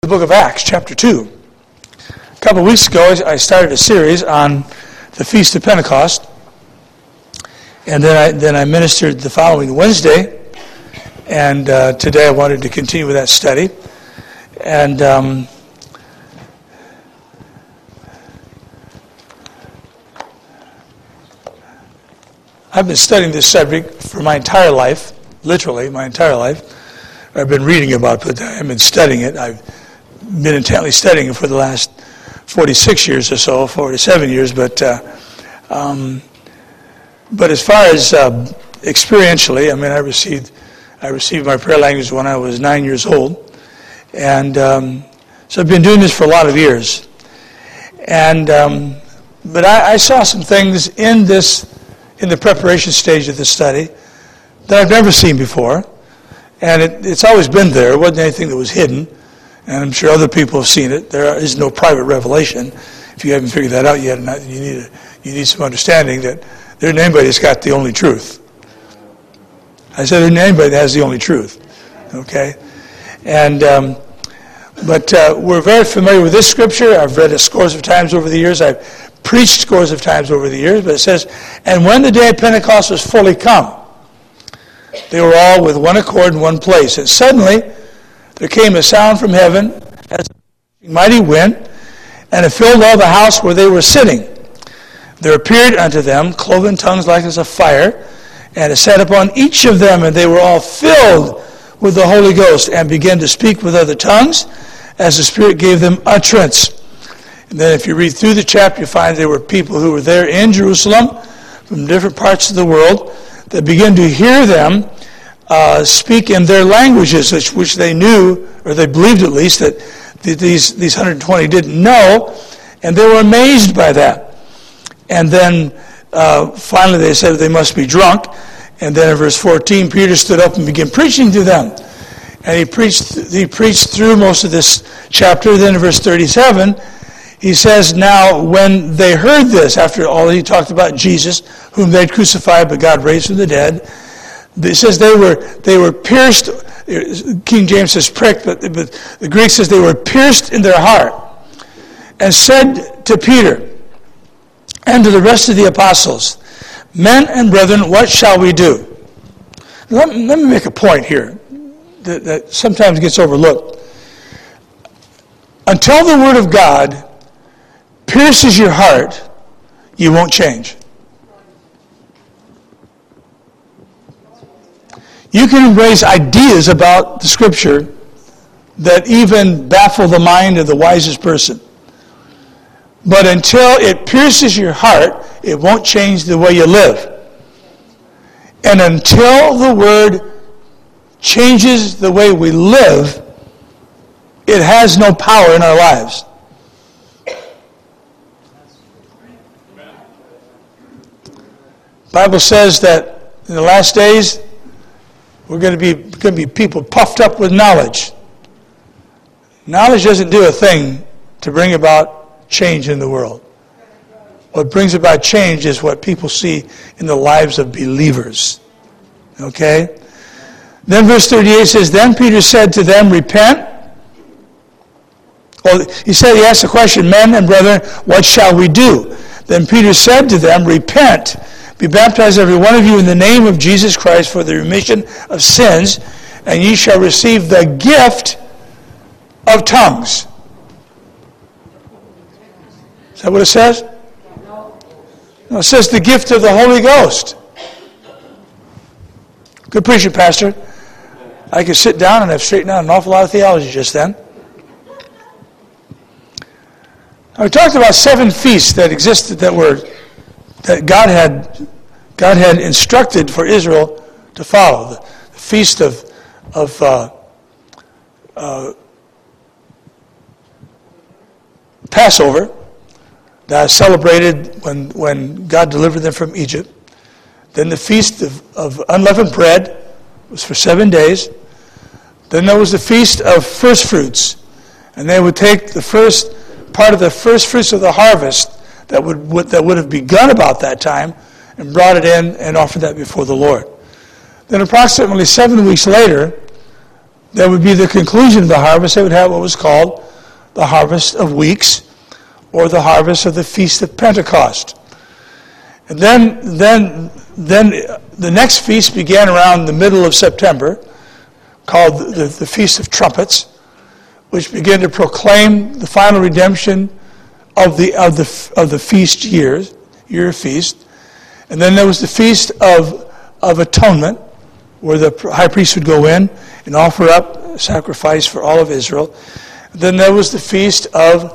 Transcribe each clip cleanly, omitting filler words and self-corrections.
book of Acts, chapter 2. A couple of weeks ago, I started a series on the Feast of Pentecost, and then I ministered the following Wednesday, and today I wanted to continue with that study. And I've been studying this subject for my entire life, literally my entire life. I've been reading about it, but I haven't been studying it. I've been intently studying it for the last 46 years or so, 47 years. But as far as experientially, I mean, I received my prayer language when I was 9 years old, and so I've been doing this for a lot of years. And but I saw some things in the preparation stage of this study that I've never seen before, and it's always been there. It wasn't anything that was hidden. And I'm sure other people have seen it. There is no private revelation. If you haven't figured that out yet, you need some understanding that there isn't anybody that's got the only truth. I said there isn't anybody that has the only truth. Okay? And but we're very familiar with this scripture. I've read it scores of times over the years. I've preached scores of times over the years. But it says, "And when the day of Pentecost was fully come, they were all with one accord in one place. And suddenly there came a sound from heaven as a mighty wind, and it filled all the house where they were sitting. There appeared unto them cloven tongues like as of fire, and it sat upon each of them, and they were all filled with the Holy Ghost, and began to speak with other tongues, as the Spirit gave them utterance." And then if you read through the chapter, you find there were people who were there in Jerusalem from different parts of the world that began to hear them speak in their languages, which they knew, or they believed at least, that these 120 didn't know, and they were amazed by that. And then finally they said they must be drunk, and then in verse 14, Peter stood up and began preaching to them. And he preached through most of this chapter. Then in verse 37, he says, "Now when they heard this," after all he talked about Jesus, whom they'd crucified, but God raised from the dead, it says they were pierced. King James says pricked, but the Greek says they were pierced in their heart, and said to Peter and to the rest of the apostles, "Men and brethren, what shall we do?" Let me make a point here that sometimes gets overlooked. Until the Word of God pierces your heart, you won't change. You can embrace ideas about the Scripture that even baffle the mind of the wisest person. But until it pierces your heart, it won't change the way you live. And until the Word changes the way we live, it has no power in our lives. The Bible says that in the last days, we're going to be people puffed up with knowledge. Knowledge doesn't do a thing to bring about change in the world. What brings about change is what people see in the lives of believers. Okay? Then verse 38 says, "Then Peter said to them, repent." Well, he asked the question, "Men and brethren, what shall we do?" Then Peter said to them, "Repent. Be baptized every one of you in the name of Jesus Christ for the remission of sins, and ye shall receive the gift of tongues." Is that what it says? No, it says the gift of the Holy Ghost. Good preaching, Pastor. I could sit down and I've straightened out an awful lot of theology just then. I talked about 7 feasts that existed that God had instructed for Israel to follow. The feast of Passover, that is celebrated when God delivered them from Egypt. Then the feast of unleavened bread was for 7 days. Then there was the feast of first fruits, and they would take the first part of the first fruits of the harvest that would have begun about that time, and brought it in and offered that before the Lord. Then approximately 7 weeks later, That would be the conclusion of the harvest. They would have what was called the Harvest of Weeks, or the harvest of the Feast of Pentecost. And then the next feast began around the middle of September, called the Feast of Trumpets, which began to proclaim the final redemption of the feast year of feast. And then there was the Feast of Atonement, where the high priest would go in and offer up sacrifice for all of Israel. And then there was the Feast of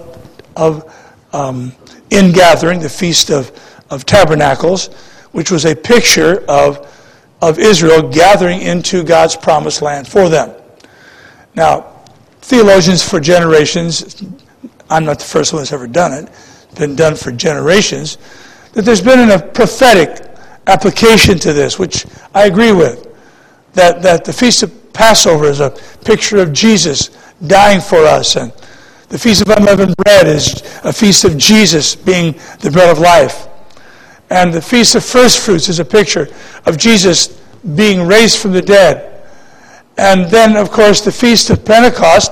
Ingathering, the Feast of Tabernacles, which was a picture of Israel gathering into God's promised land for them. Now, theologians for generations, I'm not the first one that's ever done it, it's been done for generations, that there's been a prophetic application to this, which I agree with, that the Feast of Passover is a picture of Jesus dying for us, and the Feast of Unleavened Bread is a feast of Jesus being the bread of life. And the Feast of First Fruits is a picture of Jesus being raised from the dead. And then, of course, the Feast of Pentecost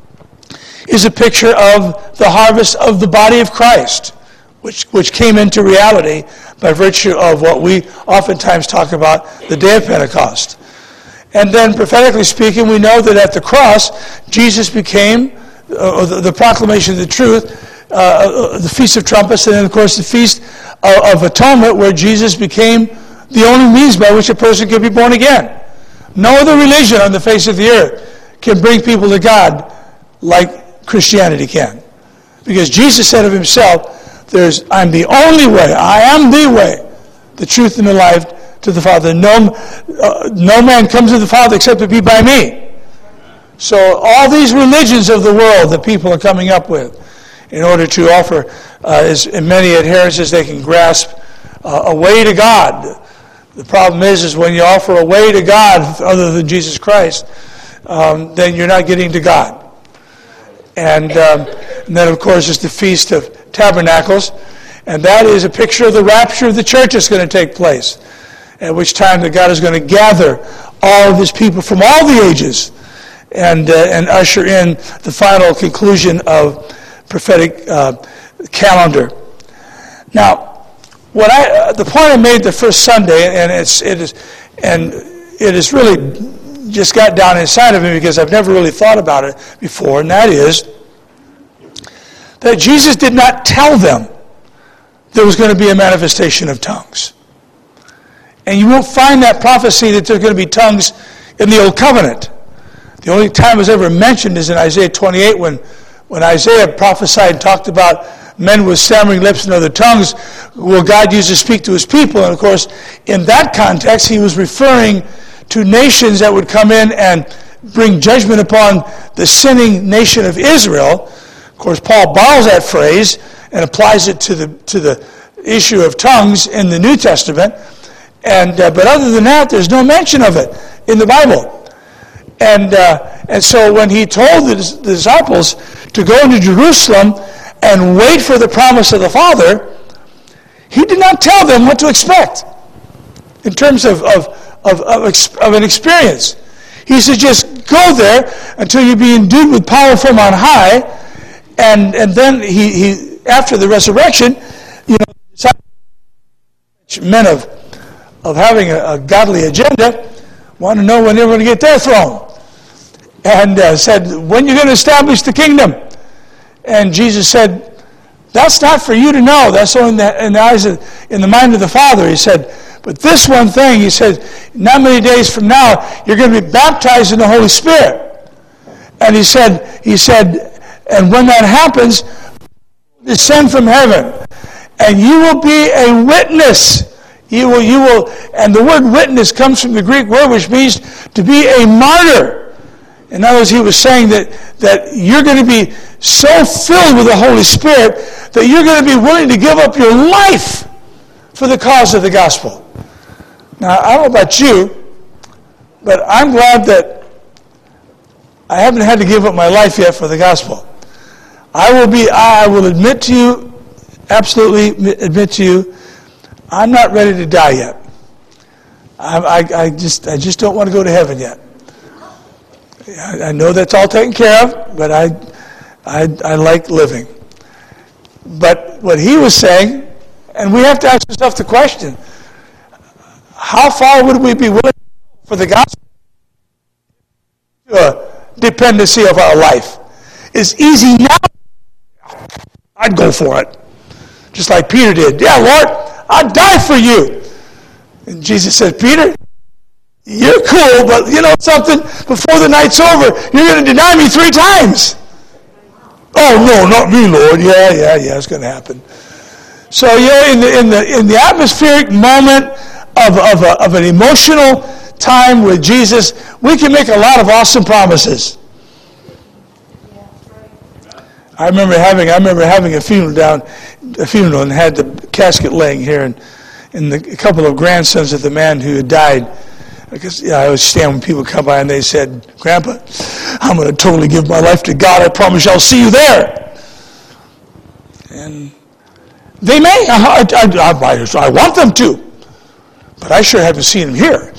is a picture of the harvest of the body of Christ, which came into reality by virtue of what we oftentimes talk about, the day of Pentecost. And then, prophetically speaking, we know that at the cross, Jesus became the proclamation of the truth, the Feast of Trumpets, and then, of course, the Feast of Atonement, where Jesus became the only means by which a person can be born again. No other religion on the face of the earth can bring people to God like Christianity can. Because Jesus said of himself, I'm the only way, I am the way, the truth and the life to the Father. No man comes to the Father except it be by me. So all these religions of the world that people are coming up with in order to offer as many adherents as they can grasp a way to God. The problem is when you offer a way to God other than Jesus Christ, then you're not getting to God. And then, of course, is the Feast of Tabernacles, and that is a picture of the rapture of the church that's going to take place, at which time that God is going to gather all of his people from all the ages and usher in the final conclusion of prophetic calendar. Now, the point I made the first Sunday, and it is really just got down inside of me because I've never really thought about it before, and that is that Jesus did not tell them there was going to be a manifestation of tongues. And you won't find that prophecy that there's going to be tongues in the Old Covenant. The only time it was ever mentioned is in Isaiah 28 when Isaiah prophesied and talked about men with stammering lips and other tongues will God use to speak to his people. And of course, in that context, he was referring to nations that would come in and bring judgment upon the sinning nation of Israel. Of course, Paul borrows that phrase and applies it to the issue of tongues in the New Testament. But other than that, there's no mention of it in the Bible. And so when he told the disciples to go into Jerusalem and wait for the promise of the Father, he did not tell them what to expect in terms of an experience. He said, just go there until you be endued with power from on high, and then he after the resurrection, men of having a godly agenda want to know when they're going to get their throne, and said, when are you going to establish the kingdom? And Jesus said, that's not for you to know. That's only in the mind of the Father. He said, but this one thing, he said, not many days from now, you're going to be baptized in the Holy Spirit. And he said, and when that happens, descend from heaven, and you will be a witness. You will, and the word witness comes from the Greek word which means to be a martyr. In other words, he was saying that you're going to be so filled with the Holy Spirit that you're going to be willing to give up your life for the cause of the gospel. Now, I don't know about you, but I'm glad that I haven't had to give up my life yet for the gospel. I will admit to you, absolutely admit to you, I'm not ready to die yet. I just don't want to go to heaven yet. I know that's all taken care of, but I like living. But what he was saying, and we have to ask ourselves the question, how far would we be willing for the gospel dependency of our life? It's easy now. I'd go for it. Just like Peter did. Yeah, Lord, I'd die for you. And Jesus said, Peter, you're cool, but you know something? Before the night's over, you're going to deny me 3 times. Oh, no, not me, Lord. Yeah, it's going to happen. So, in the atmospheric moment of an emotional time with Jesus, we can make a lot of awesome promises. I remember having a funeral and had the casket laying here, and a couple of grandsons of the man who had died. Because I always stand when people come by and they said, Grandpa, I'm going to totally give my life to God. I promise you I'll see you there. And they may. I want them to. But I sure haven't seen him here.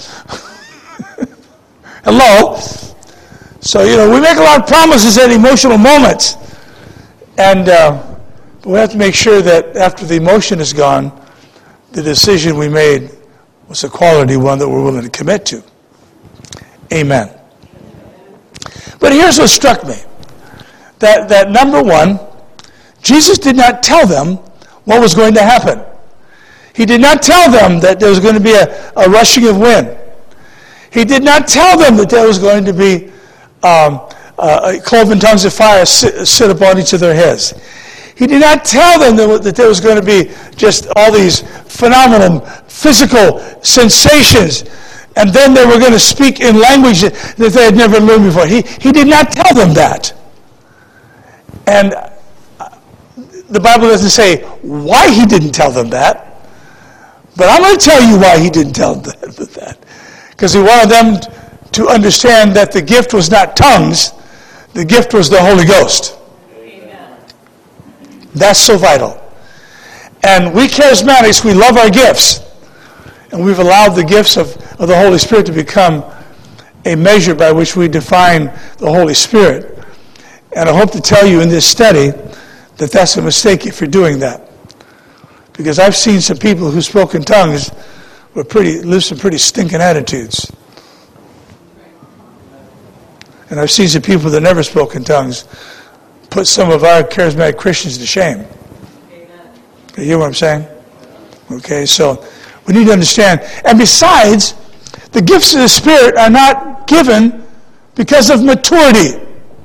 Hello? So, we make a lot of promises at emotional moments. And we have to make sure that after the emotion is gone, the decision we made was a quality one that we're willing to commit to. Amen. But here's what struck me. That number one, Jesus did not tell them what was going to happen. He did not tell them that there was going to be a rushing of wind. He did not tell them that there was going to be cloven tongues of fire sit upon each of their heads. He did not tell them that there was going to be just all these phenomenal physical sensations, and then they were going to speak in language that they had never learned before. He did not tell them that. And the Bible doesn't say why he didn't tell them that, but I'm going to tell you why he didn't tell them that. Because he wanted them to understand that the gift was not tongues, the gift was the Holy Ghost. Amen. That's so vital. And we charismatics, we love our gifts. And we've allowed the gifts of the Holy Spirit to become a measure by which we define the Holy Spirit. And I hope to tell you in this study that that's a mistake if you're doing that. Because I've seen some people who spoke in tongues live some pretty stinking attitudes. And I've seen some people that never spoke in tongues put some of our charismatic Christians to shame. Amen. You hear what I'm saying? Okay, so we need to understand. And besides, the gifts of the Spirit are not given because of maturity.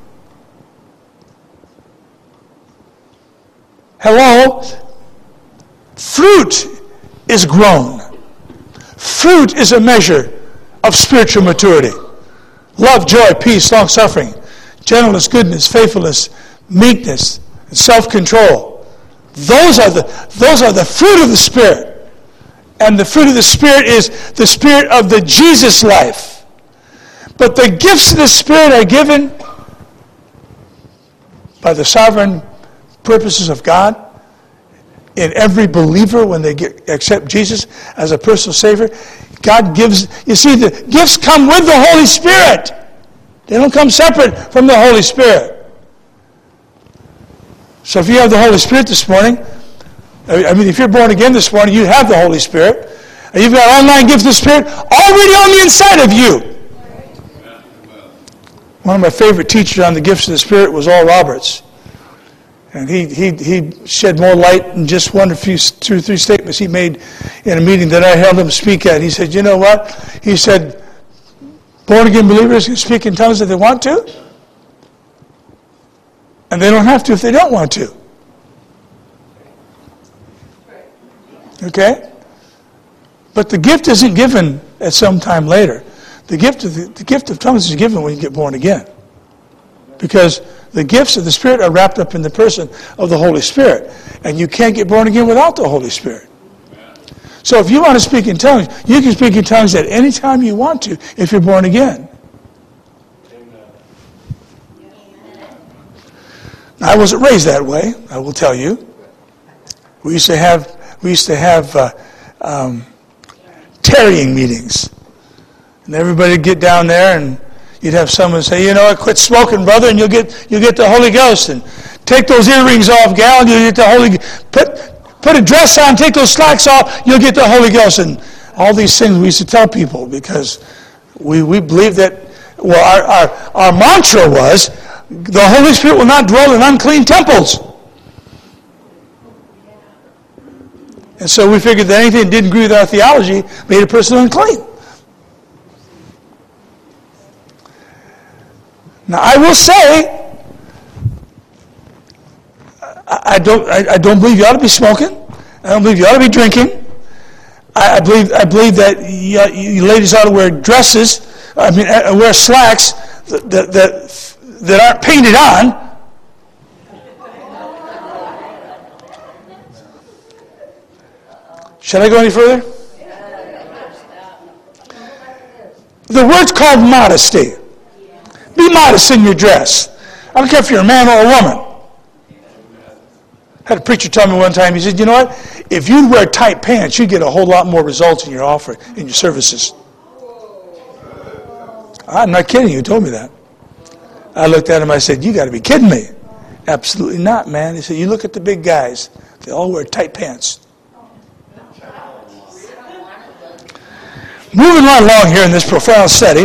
Hello? Fruit is grown. Fruit is a measure of spiritual maturity. Love, joy, peace, long-suffering, gentleness, goodness, faithfulness, meekness, and self-control. Those are the fruit of the Spirit. And the fruit of the Spirit is the Spirit of the Jesus life. But the gifts of the Spirit are given by the sovereign purposes of God in every believer when they accept Jesus as a personal Savior. God gives, you see, the gifts come with the Holy Spirit. They don't come separate from the Holy Spirit. So if you have the Holy Spirit this morning, if you're born again this morning, you have the Holy Spirit. And you've got all 9 gifts of the Spirit already on the inside of you. One of my favorite teachers on the gifts of the Spirit was Oral Roberts. And he shed more light in just 2 or 3 statements he made in a meeting that I held him speak at. He said, you know what? He said, born-again believers can speak in tongues if they want to. And they don't have to if they don't want to. Okay? But the gift isn't given at some time later. The gift of tongues is given when you get born again. Because the gifts of the Spirit are wrapped up in the person of the Holy Spirit. And you can't get born again without the Holy Spirit. So if you want to speak in tongues, you can speak in tongues at any time you want to if you're born again. Now, I wasn't raised that way, I will tell you. We used to have tarrying meetings. And everybody would get down there and you'd have someone say, you know what, quit smoking, brother, and you'll get the Holy Ghost. And take those earrings off, gal, and you'll get the Holy Ghost. Put a dress on, take those slacks off, you'll get the Holy Ghost. And all these things we used to tell people because we believe that, well, our mantra was, the Holy Spirit will not dwell in unclean temples. And so we figured that anything that didn't agree with our theology made a person unclean. Now, I will say, I don't believe you ought to be smoking. I don't believe you ought to be drinking. I believe that you ladies ought to wear dresses. Wear slacks that aren't painted on. Should I go any further? The word's called modesty. Be modest in your dress. I don't care if you're a man or a woman. I had a preacher tell me one time, he said, you know what? If you'd wear tight pants, you'd get a whole lot more results in your offering, in your services. I'm not kidding you, he told me that. I looked at him, I said, you got to be kidding me. Absolutely not, man. He said, you look at the big guys, they all wear tight pants. Moving right along here in this profound study.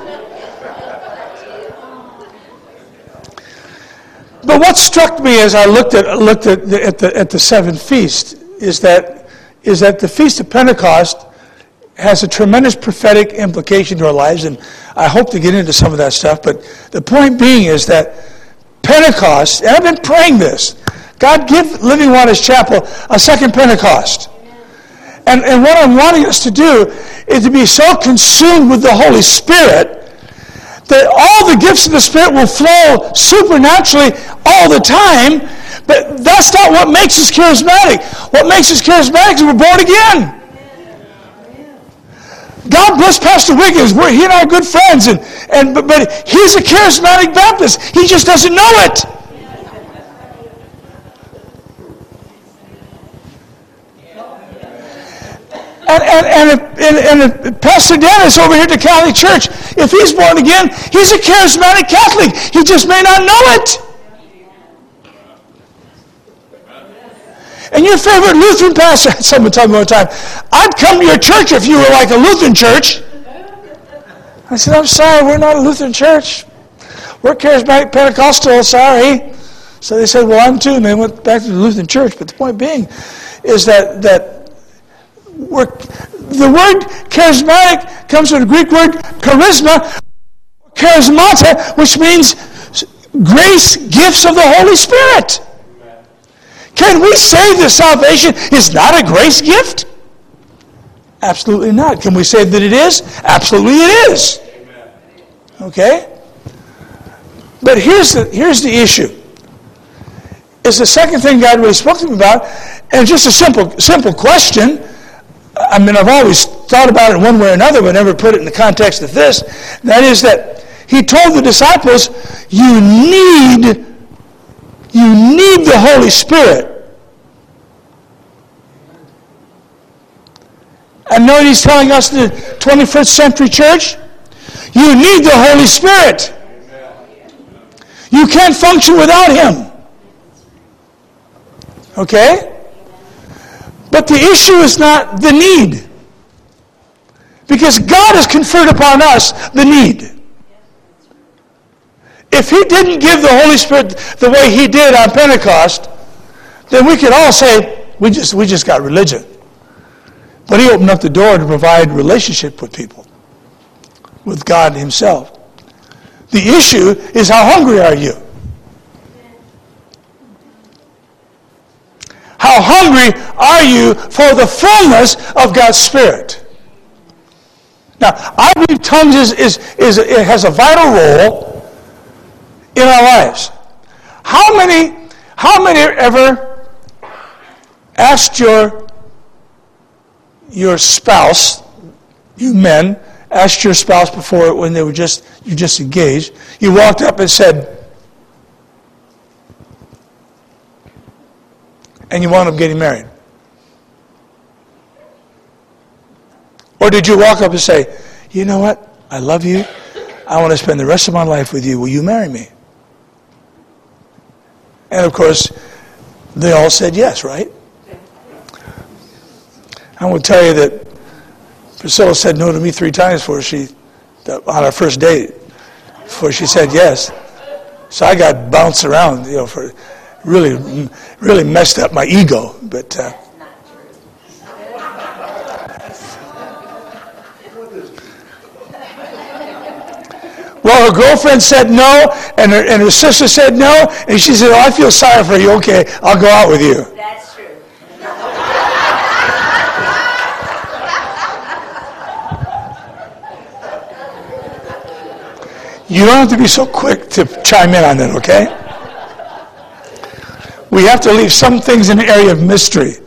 But what struck me as I looked at the seven feasts is that the Feast of Pentecost has a tremendous prophetic implication to our lives, and I hope to get into some of that stuff. But the point being is that Pentecost, and I've been praying this, God give Living Waters Chapel a second Pentecost. And what I'm wanting us to do is to be so consumed with the Holy Spirit that all the gifts of the Spirit will flow supernaturally all the time, but that's not what makes us charismatic. What makes us charismatic is we're born again. God bless Pastor Wiggins. He and I are good friends, but he's a charismatic Baptist. He just doesn't know it. And if Pastor Dennis over here at the Catholic Church, if he's born again, he's a charismatic Catholic. He just may not know it. And your favorite Lutheran pastor, someone told me one time, I'd come to your church if you were like a Lutheran church. I said, I'm sorry, we're not a Lutheran church. We're charismatic Pentecostal, sorry. So they said, well, I'm too, and they went back to the Lutheran church. But the point being is that the word charismatic comes from the Greek word charisma, charismata, which means grace, gifts of the Holy Spirit. Can we say that salvation is not a grace gift? Absolutely not. Can we say that it is? Absolutely it is. Okay? But here's the issue. It's the second thing God really spoke to me about, and just a simple question. I mean, I've always thought about it one way or another, but never put it in the context of this. And that is that he told the disciples, you need the Holy Spirit. And know what he's telling us in the 21st century church? You need the Holy Spirit. You can't function without him. Okay? But the issue is not the need. Because God has conferred upon us the need. If he didn't give the Holy Spirit the way he did on Pentecost, then we could all say, we just got religion. But he opened up the door to provide relationship with people, with God himself. The issue is, how hungry are you? How hungry are you for the fullness of God's Spirit? Now, I believe tongues it has a vital role in our lives. How many ever asked your spouse, you men, asked your spouse before when you just engaged, you walked up and said, and you wound up getting married? Or did you walk up and say, you know what, I love you, I want to spend the rest of my life with you. Will you marry me? And of course, they all said yes, right? I will tell you that Priscilla said no to me 3 times on our first date, before she said yes. So I got bounced around, for really messed up my ego. But well, her girlfriend said no, and her sister said no, and she said, "Oh, I feel sorry for you. Okay, I'll go out with you." That's true. You don't have to be so quick to chime in on that, okay? We have to leave some things in the area of mystery.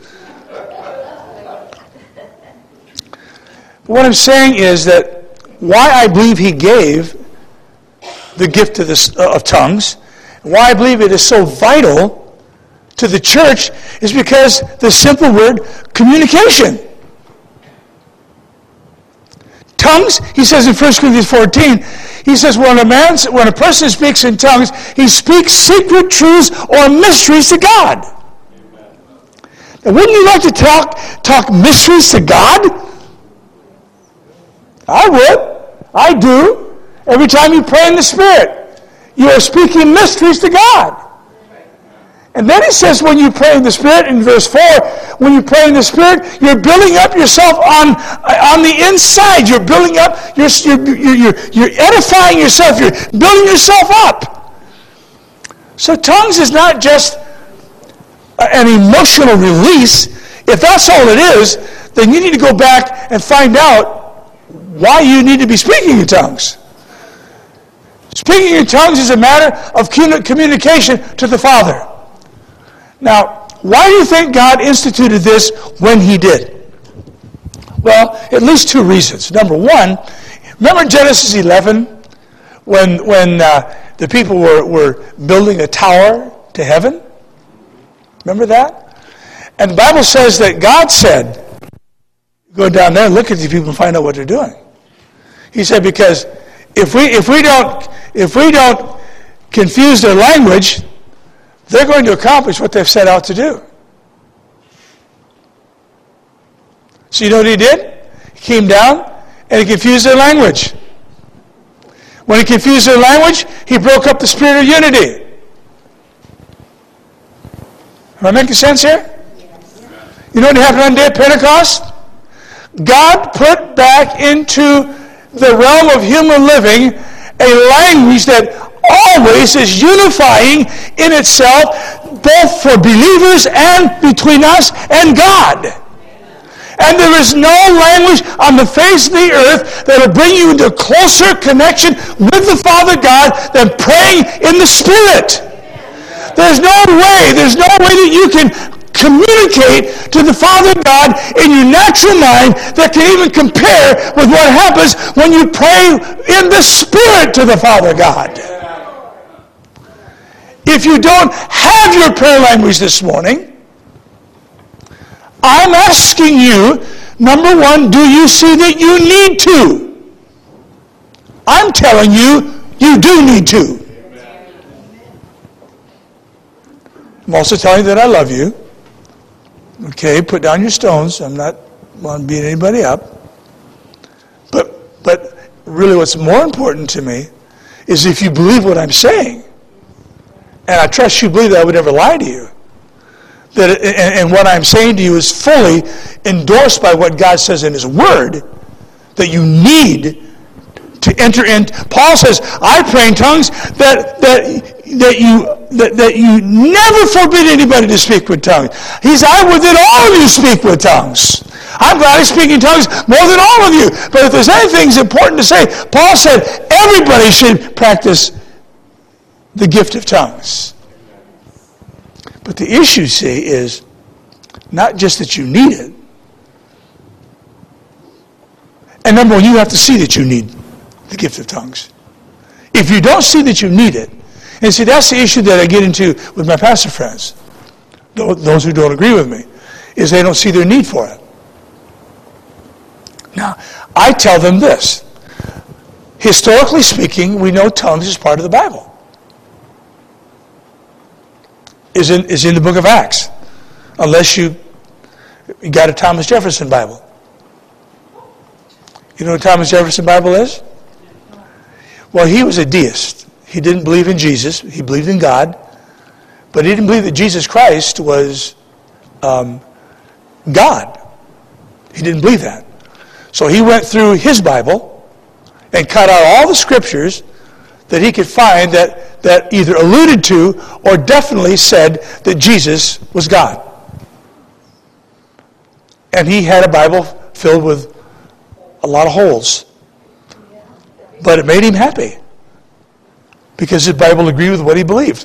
What I'm saying is that why I believe he gave the gift of tongues, why I believe it is so vital to the church, is because the simple word communication. Tongues, he says in 1 Corinthians 14, he says when a person speaks in tongues, he speaks secret truths or mysteries to God. Now, wouldn't you like to talk mysteries to God? I would. I do. Every time you pray in the Spirit, you are speaking mysteries to God. And then he says when you pray in the Spirit, in verse 4, when you pray in the Spirit, you're building up yourself on the inside. You're building up, you're edifying yourself. You're building yourself up. So tongues is not just an emotional release. If that's all it is, then you need to go back and find out why you need to be speaking in tongues. Speaking in tongues is a matter of communication to the Father. Now, why do you think God instituted this when he did? Well, at least 2 reasons. Number one, remember Genesis 11 when the people were building a tower to heaven? Remember that? And the Bible says that God said, go down there and look at these people and find out what they're doing. He said, because if we don't confuse their language, they're going to accomplish what they've set out to do. So you know what he did? He came down and he confused their language. When he confused their language, he broke up the spirit of unity. Am I making sense here? You know what happened on the day of Pentecost? God put back into the realm of human living a language that always is unifying in itself, both for believers and between us and God. And there is no language on the face of the earth that will bring you into closer connection with the Father God than praying in the Spirit. There's no way that you can communicate to the Father God in your natural mind that can even compare with what happens when you pray in the Spirit to the Father God. If you don't have your prayer language this morning, I'm asking you, number one, do you see that you need to? I'm telling you, you do need to. I'm also telling you that I love you. Okay, put down your stones. I'm not want to beat anybody up. But really what's more important to me is if you believe what I'm saying, and I trust you believe that I would never lie to you, and what I'm saying to you is fully endorsed by what God says in His Word, that you need to enter in. Paul says, I pray in tongues that you never forbid anybody to speak with tongues. He said, I would that all of you speak with tongues. I'm glad I speak in tongues more than all of you. But if there's anything that's important to say, Paul said everybody should practice the gift of tongues. But the issue, see, is not just that you need it. And number one, you have to see that you need the gift of tongues. If you don't see that you need it, and see, that's the issue that I get into with my pastor friends, those who don't agree with me, is they don't see their need for it. Now, I tell them this. historically speaking, we know tongues is part of the Bible. Is in the book of Acts, unless you got a Thomas Jefferson Bible. You know what Thomas Jefferson Bible is? Well, he was a deist. He didn't believe in Jesus. He believed in God. But he didn't believe that Jesus Christ was God. He didn't believe that. So he went through his Bible and cut out all the scriptures that he could find that either alluded to or definitely said that Jesus was God. And he had a Bible filled with a lot of holes. But it made him happy because his Bible agreed with what he believed.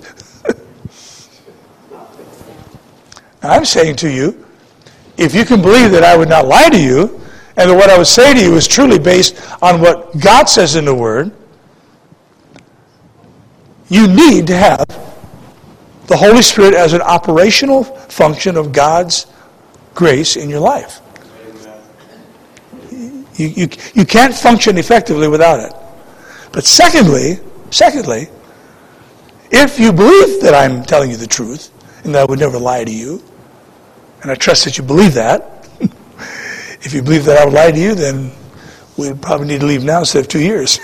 I'm saying to you, if you can believe that I would not lie to you, and that what I would say to you is truly based on what God says in the Word, you need to have the Holy Spirit as an operational function of God's grace in your life. You can't function effectively without it. But secondly, if you believe that I'm telling you the truth, and that I would never lie to you, and I trust that you believe that, if you believe that I would lie to you, then we probably need to leave now instead of 2 years.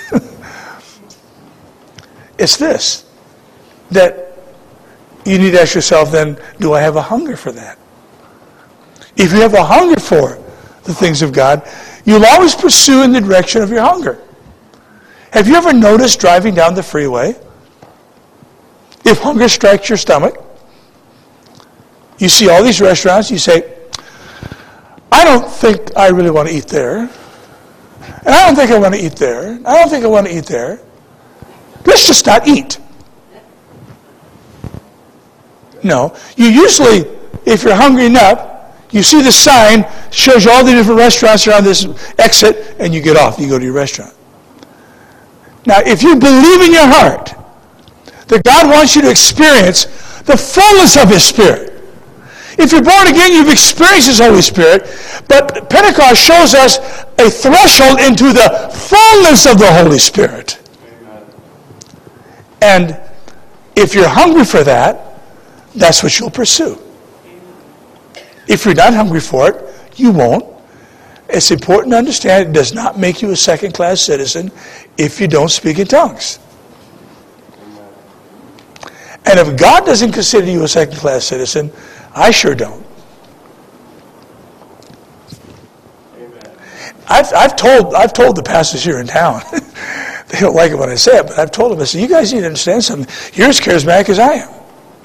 It's this, that you need to ask yourself then, do I have a hunger for that? If you have a hunger for the things of God, you'll always pursue in the direction of your hunger. Have you ever noticed driving down the freeway, if hunger strikes your stomach, you see all these restaurants, you say, I don't think I really want to eat there. And I don't think I want to eat there. I don't think I want to eat there. Let's just not eat. No. You usually, if you're hungry enough, you see the sign, shows you all the different restaurants around this exit, and you get off. You go to your restaurant. Now, if you believe in your heart that God wants you to experience the fullness of His Spirit, if you're born again, you've experienced His Holy Spirit, but Pentecost shows us a threshold into the fullness of the Holy Spirit. Amen. And if you're hungry for that, that's what you'll pursue. If you're not hungry for it, you won't. It's important to understand it does not make you a second-class citizen if you don't speak in tongues. And if God doesn't consider you a second-class citizen, I sure don't. Amen. I've told the pastors here in town, they don't like it when I say it, but I've told them, I said, you guys need to understand something. You're as charismatic as I am.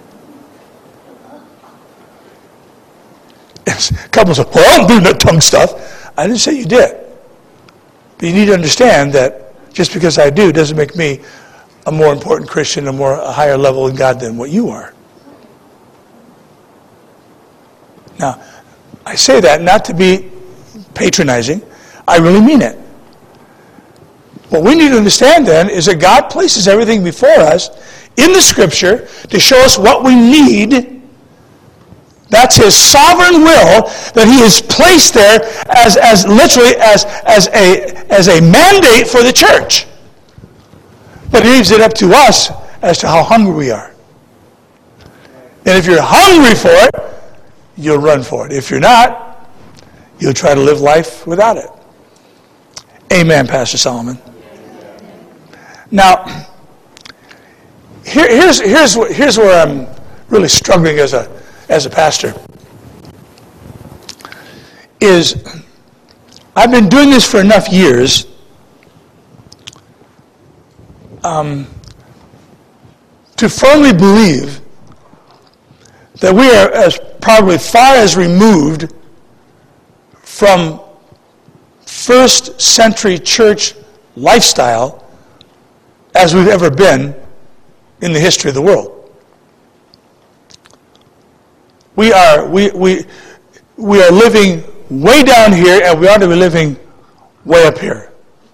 A couple said, well, I don't do that tongue stuff. I didn't say you did. But you need to understand that just because I do doesn't make me a more important Christian, a higher level in God than what you are. Now, I say that not to be patronizing. I really mean it. What we need to understand then is that God places everything before us in the Scripture to show us what we need. That's His sovereign will that He has placed there as literally as a mandate for the church. But He leaves it up to us as to how hungry we are. And if you're hungry for it, you'll run for it. If you're not, you'll try to live life without it. Amen, Pastor Solomon. Now, here's where I'm really struggling as a pastor. Is I've been doing this for enough years to firmly believe that we are as probably far as removed from first century church lifestyle as we've ever been in the history of the world. We are living way down here, and we ought to be living way up here.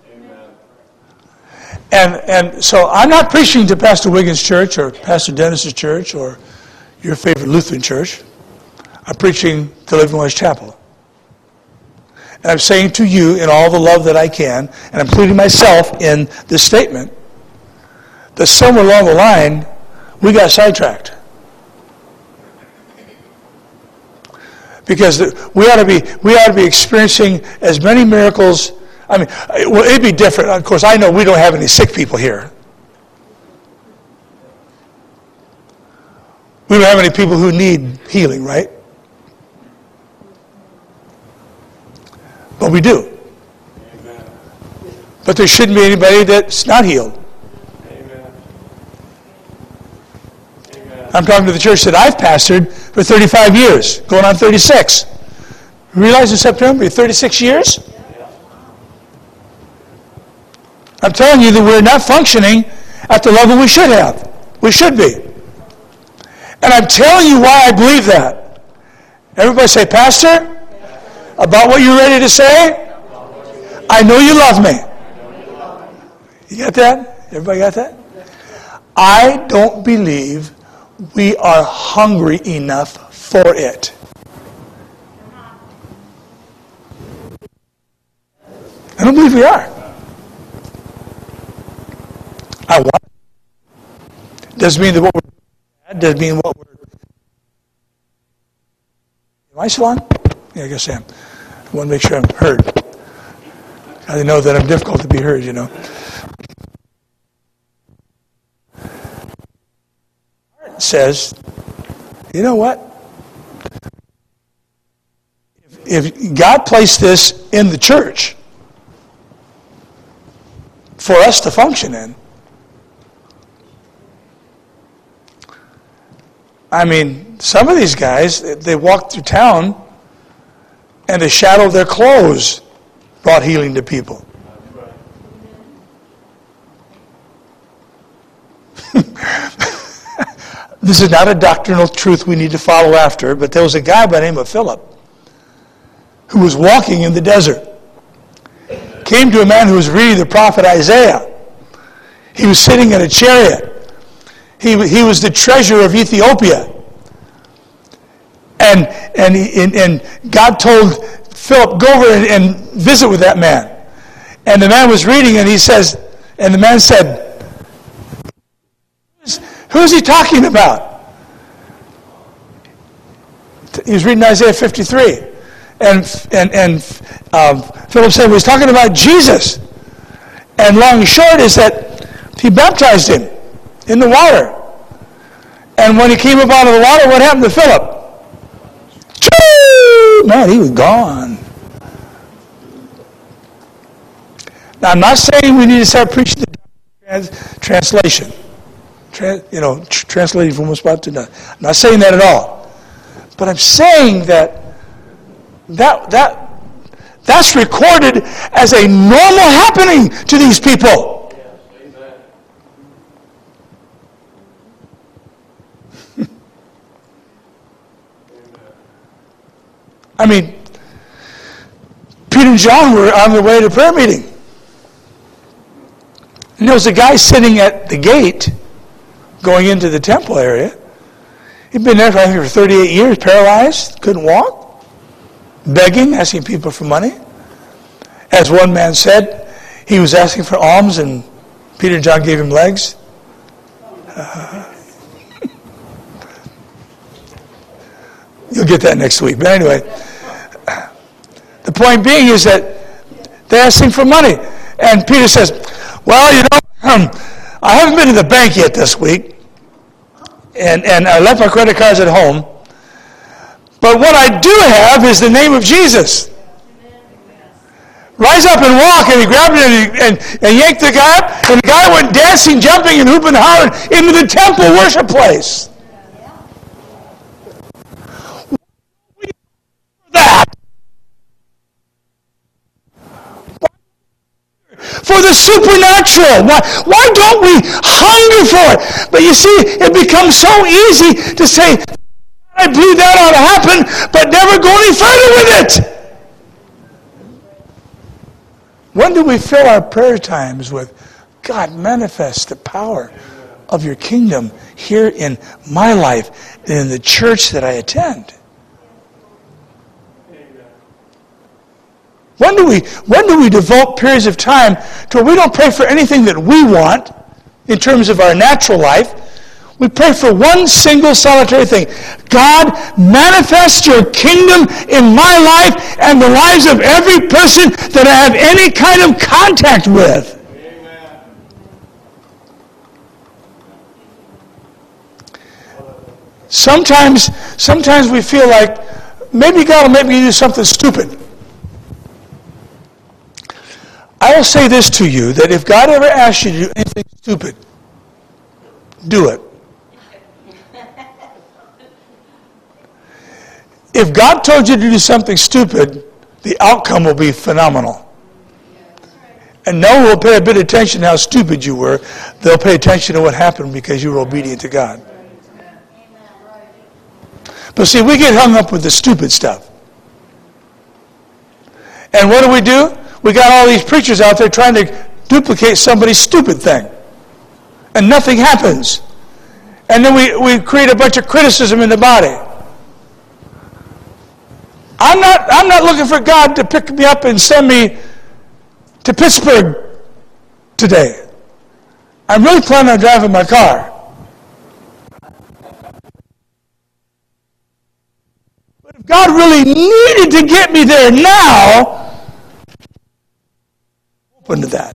Amen. And so I'm not preaching to Pastor Wiggins' church or Pastor Dennis's church or your favorite Lutheran church. I'm preaching to Living Waters Chapel. and I'm saying to you in all the love that I can, and I'm including myself in this statement, that somewhere along the line, we got sidetracked. Because we ought to be experiencing as many miracles. I mean, well, it'd be different. Of course, I know we don't have any sick people here. We don't have any people who need healing, right? But we do. Amen. But there shouldn't be anybody that's not healed. Amen. Amen. I'm talking to the church that I've pastored for 35 years, going on 36. You realize in September, 36 years? Yeah. I'm telling you that we're not functioning at the level we should have. We should be. And I'm telling you why I believe that. Everybody say, Pastor, about what you're ready to say, I know you love me. You got that? Everybody got that? I don't believe we are hungry enough for it. I don't believe we are. I want it. Doesn't mean that what we're bad. Doesn't mean what we're... Am I still on? Yeah, I guess I am. I want to make sure I'm heard. I know that I'm difficult to be heard, you know. It says, you know what? If God placed this in the church for us to function in, I mean, some of these guys, they walked through town and the shadow of their clothes brought healing to people. This is not a doctrinal truth we need to follow after, but there was a guy by the name of Philip who was walking in the desert. Came to a man who was reading the prophet Isaiah. He was sitting in a chariot. He was the treasurer of Ethiopia. And God told Philip, go over and visit with that man. And the man was reading and the man said, who's he talking about? He was reading Isaiah 53. And Philip said, well, he's talking about Jesus. And long and short is that he baptized him in the water. And when he came up out of the water, what happened to Philip? Man, he was gone. Now, I'm not saying we need to start preaching the translation. Translating from one spot to another. I'm not saying that at all. But I'm saying that's recorded as a normal happening to these people. I mean, Peter and John were on their way to prayer meeting. And there was a guy sitting at the gate going into the temple area. He'd been there for 38 years, paralyzed, couldn't walk, begging, asking people for money. As one man said, he was asking for alms and Peter and John gave him legs. You'll get that next week. But anyway, the point being is that they're asking for money. And Peter says, well, I haven't been to the bank yet this week. And I left my credit cards at home. But what I do have is the name of Jesus. Rise up and walk. And he grabbed it and yanked the guy up. And the guy went dancing, jumping, and hooping and hollering into the temple worship place. For the supernatural. Why don't we hunger for it? But you see, it becomes so easy to say, I believe that ought to happen, but never go any further with it. When do we fill our prayer times with, God, manifest the power of your kingdom here in my life and in the church that I attend? When do we devote periods of time to where we don't pray for anything that we want in terms of our natural life? We pray for one single solitary thing. God, manifest your kingdom in my life and the lives of every person that I have any kind of contact with. Amen. Sometimes we feel like maybe God will make me do something stupid. I will say this to you, that if God ever asks you to do anything stupid, do it. If God told you to do something stupid, the outcome will be phenomenal. And no one will pay a bit of attention to how stupid you were. They'll pay attention to what happened because you were obedient to God. But see, we get hung up with the stupid stuff. And what do? We got all these preachers out there trying to duplicate somebody's stupid thing. And nothing happens. And then we create a bunch of criticism in the body. I'm not looking for God to pick me up and send me to Pittsburgh today. I'm really planning on driving my car. But if God really needed to get me there now, open to that.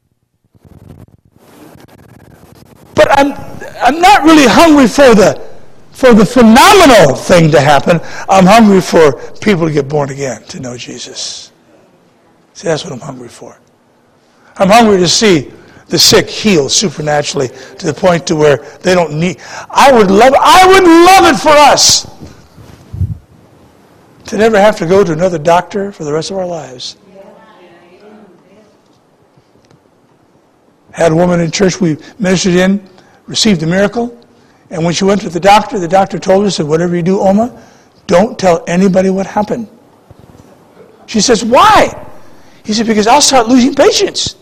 But I'm not really hungry for the phenomenal thing to happen. I'm hungry for people to get born again, to know Jesus. See, that's what I'm hungry for. I'm hungry to see the sick healed supernaturally to the point to where they don't need. I would love it for us to never have to go to another doctor for the rest of our lives. Had a woman in church we ministered in, received a miracle. And when she went to the doctor told her, said, whatever you do, Oma, don't tell anybody what happened. She says, why? He said, because I'll start losing patience.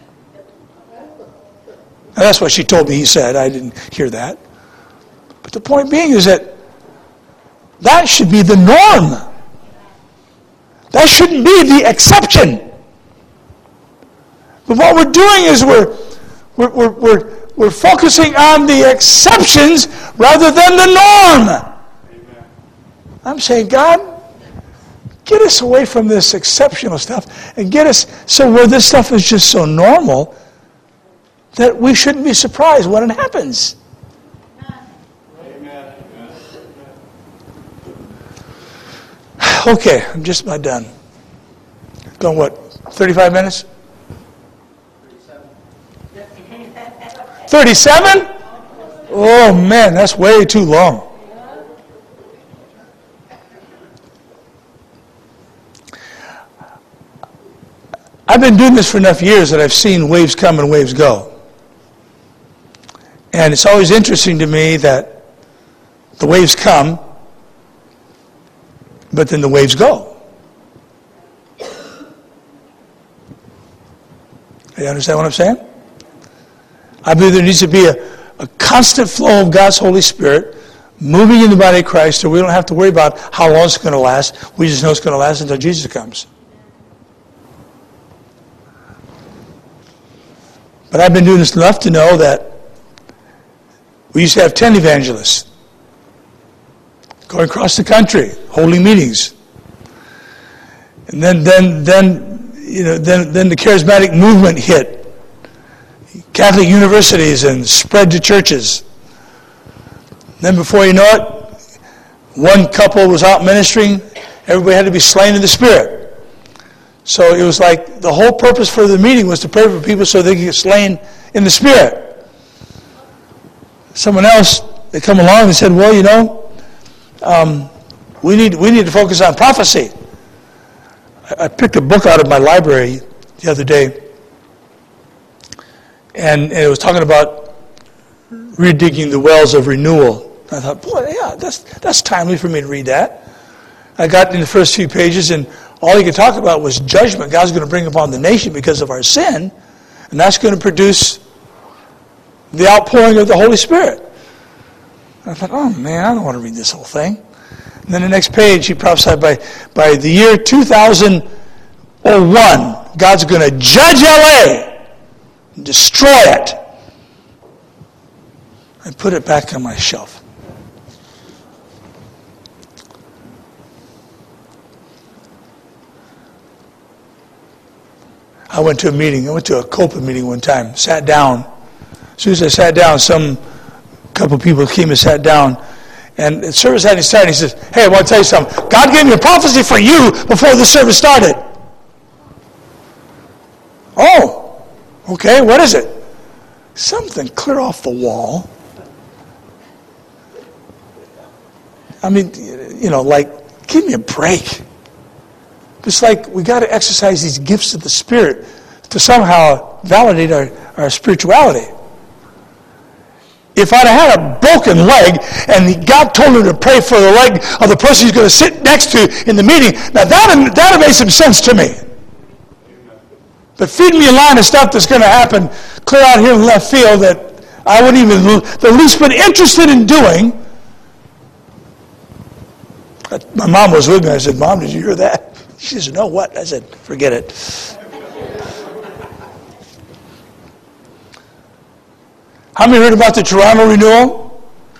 And that's what she told me he said. I didn't hear that. But the point being is that should be the norm. That shouldn't be the exception. But what we're doing is we're focusing on the exceptions rather than the norm. Amen. I'm saying, God, get us away from this exceptional stuff and get us so where this stuff is just so normal that we shouldn't be surprised when it happens. Amen. Okay, I'm just about done. Going what, 35 minutes? 37? Oh man, that's way too long. I've been doing this for enough years that I've seen waves come and waves go. And it's always interesting to me that the waves come, but then the waves go. You understand what I'm saying? I believe there needs to be a constant flow of God's Holy Spirit moving in the body of Christ so we don't have to worry about how long it's going to last. We just know it's going to last until Jesus comes. But I've been doing this enough to know that we used to have 10 evangelists going across the country, holding meetings. And then the charismatic movement hit Catholic universities and spread to churches. Then before you know it, one couple was out ministering. Everybody had to be slain in the Spirit. So it was like the whole purpose for the meeting was to pray for people so they could get slain in the Spirit. Someone else, they come along and said, well, we need to focus on prophecy. I picked a book out of my library the other day, and it was talking about redigging the wells of renewal. I thought, boy, yeah, that's timely for me to read that. I got in the first few pages, and all he could talk about was judgment God's going to bring upon the nation because of our sin, and that's going to produce the outpouring of the Holy Spirit. And I thought, oh man, I don't want to read this whole thing. And then the next page, he prophesied by the year 2000, 01, God's going to judge LA and destroy it. I put it back on my shelf. I went to a meeting. I went to a COPA meeting one time. Sat down. As soon as I sat down, couple people came and sat down. And the service hadn't started. He says, "Hey, I want to tell you something. God gave me a prophecy for you before the service started." "Oh, okay. What is it?" "Something clear off the wall." I mean, like, give me a break. It's like we got to exercise these gifts of the Spirit to somehow validate our spirituality. If I'd have had a broken leg and God told him to pray for the leg of the person he's going to sit next to in the meeting, now that would make some sense to me. But feeding me a line of stuff that's going to happen clear out here in left field that I wouldn't even the least bit interested in doing. My mom was with me. I said, "Mom, did you hear that?" She said, "No, what?" I said, "Forget it." How many heard about the Toronto renewal?